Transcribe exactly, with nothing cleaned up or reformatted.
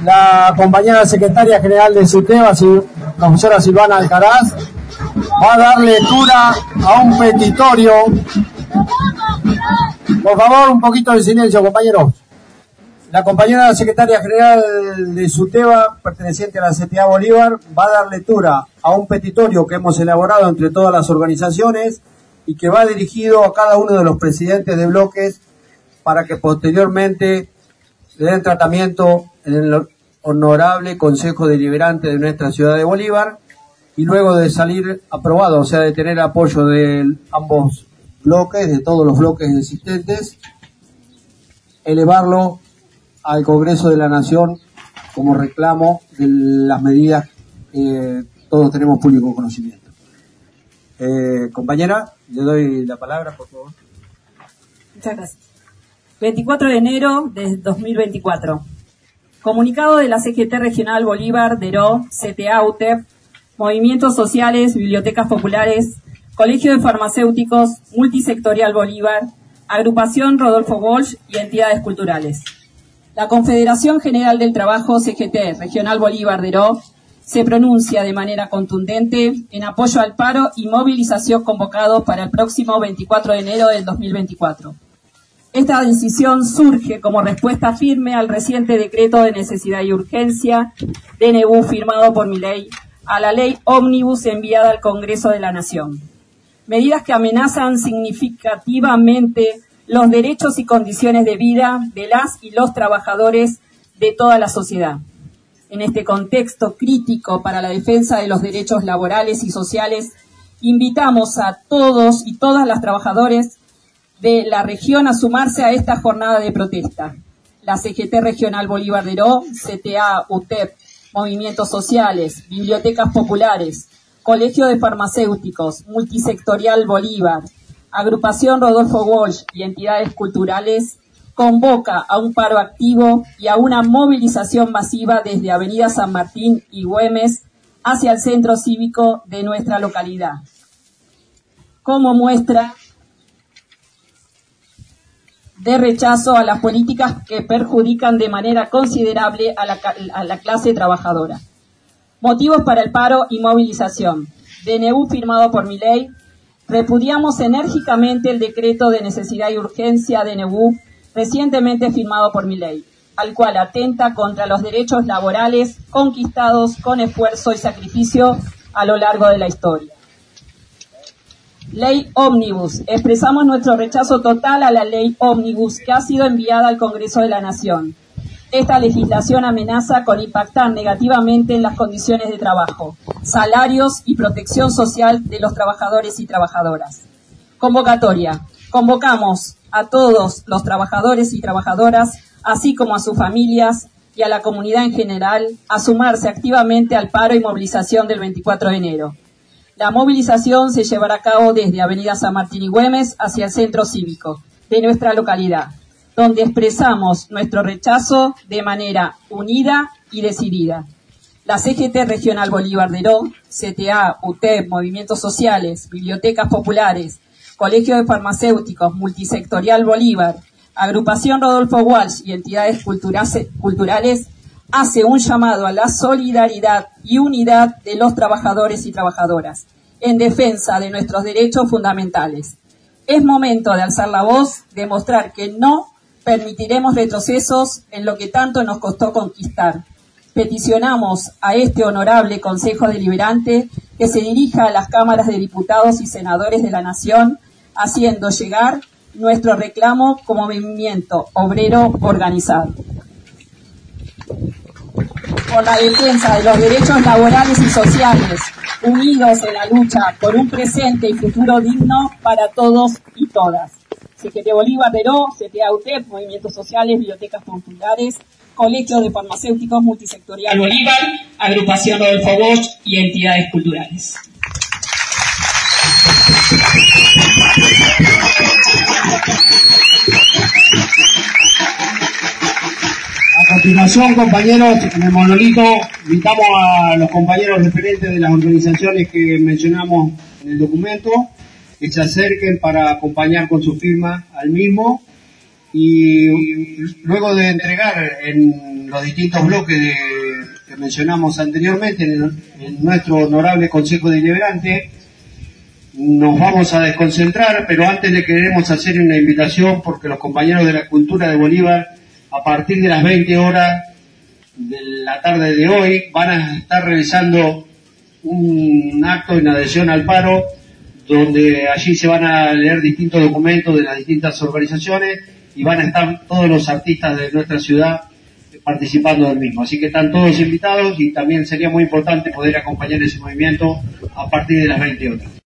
la compañera secretaria general de SUTEBA, profesora Silvana Alcaraz, va a dar lectura a un petitorio. Por favor, un poquito de silencio, compañeros. La compañera secretaria general de SUTEBA, perteneciente a la C T A Bolívar, va a dar lectura a un petitorio que hemos elaborado entre todas las organizaciones y que va dirigido a cada uno de los presidentes de bloques para que posteriormente le den tratamiento en el honorable Consejo Deliberante de nuestra ciudad de Bolívar y luego de salir aprobado, o sea, de tener apoyo de ambos bloques, de todos los bloques existentes, elevarlo al Congreso de la Nación como reclamo de las medidas que todos tenemos público conocimiento. Eh, compañera, le doy la palabra, por favor. Muchas gracias. veinticuatro de enero de dos mil veinticuatro. Comunicado de la C G T Regional Bolívar, DERO, C T A, U T E P, Movimientos Sociales, Bibliotecas Populares, Colegio de Farmacéuticos, Multisectorial Bolívar, Agrupación Rodolfo Walsh y entidades culturales. La Confederación General del Trabajo C G T Regional Bolívar, DERO, se pronuncia de manera contundente en apoyo al paro y movilización convocados para el próximo veinticuatro de enero del dos mil veinticuatro. Esta decisión surge como respuesta firme al reciente decreto de necesidad y urgencia, D N U firmado por Milei, a la ley ómnibus enviada al Congreso de la Nación. Medidas que amenazan significativamente los derechos y condiciones de vida de las y los trabajadores de toda la sociedad. En este contexto crítico para la defensa de los derechos laborales y sociales, invitamos a todos y todas las trabajadores de la región a sumarse a esta jornada de protesta. La C G T Regional Bolívar DERO, C T A, U T E P, Movimientos Sociales, Bibliotecas Populares, Colegio de Farmacéuticos, Multisectorial Bolívar, Agrupación Rodolfo Walsh y entidades culturales, convoca a un paro activo y a una movilización masiva desde Avenida San Martín y Güemes hacia el centro cívico de nuestra localidad. Como muestra de rechazo a las políticas que perjudican de manera considerable a la, a la clase trabajadora. Motivos para el paro y movilización. D N U firmado por Milei. Repudiamos enérgicamente el decreto de necesidad y urgencia D N U recientemente firmado por Milei, al cual atenta contra los derechos laborales conquistados con esfuerzo y sacrificio a lo largo de la historia. Ley Ómnibus. Expresamos nuestro rechazo total a la ley Ómnibus que ha sido enviada al Congreso de la Nación. Esta legislación amenaza con impactar negativamente en las condiciones de trabajo, salarios y protección social de los trabajadores y trabajadoras. Convocatoria. Convocamos a todos los trabajadores y trabajadoras, así como a sus familias y a la comunidad en general, a sumarse activamente al paro y movilización del veinticuatro de enero. La movilización se llevará a cabo desde Avenida San Martín y Güemes hacia el centro cívico de nuestra localidad, donde expresamos nuestro rechazo de manera unida y decidida. La C G T Regional Bolívar DERO, C T A, U T E P, Movimientos Sociales, Bibliotecas Populares, Colegio de Farmacéuticos, Multisectorial Bolívar, Agrupación Rodolfo Walsh y entidades culturales hace un llamado a la solidaridad y unidad de los trabajadores y trabajadoras en defensa de nuestros derechos fundamentales. Es momento de alzar la voz, de mostrar que no permitiremos retrocesos en lo que tanto nos costó conquistar. Peticionamos a este honorable Consejo Deliberante que se dirija a las cámaras de diputados y senadores de la Nación, haciendo llegar nuestro reclamo como movimiento obrero organizado. Por la defensa de los derechos laborales y sociales, unidos en la lucha por un presente y futuro digno para todos y todas. C G T Bolívar DERO, C T A U T E P, Movimientos Sociales, Bibliotecas Populares, Colegio de Farmacéuticos, Multisectorial Bolívar, Agrupación Rodolfo Walsh y entidades culturales. A continuación, compañeros, en el monolito invitamos a los compañeros referentes de las organizaciones que mencionamos en el documento que se acerquen para acompañar con su firma al mismo y luego de entregar en los distintos bloques de, que mencionamos anteriormente en, en nuestro honorable Consejo Deliberante, nos vamos a desconcentrar, pero antes le queremos hacer una invitación porque los compañeros de la Cultura de Bolívar, a partir de las veinte horas de la tarde de hoy, van a estar realizando un acto en adhesión al paro, donde allí se van a leer distintos documentos de las distintas organizaciones y van a estar todos los artistas de nuestra ciudad participando del mismo. Así que están todos invitados y también sería muy importante poder acompañar ese movimiento a partir de las veinte horas.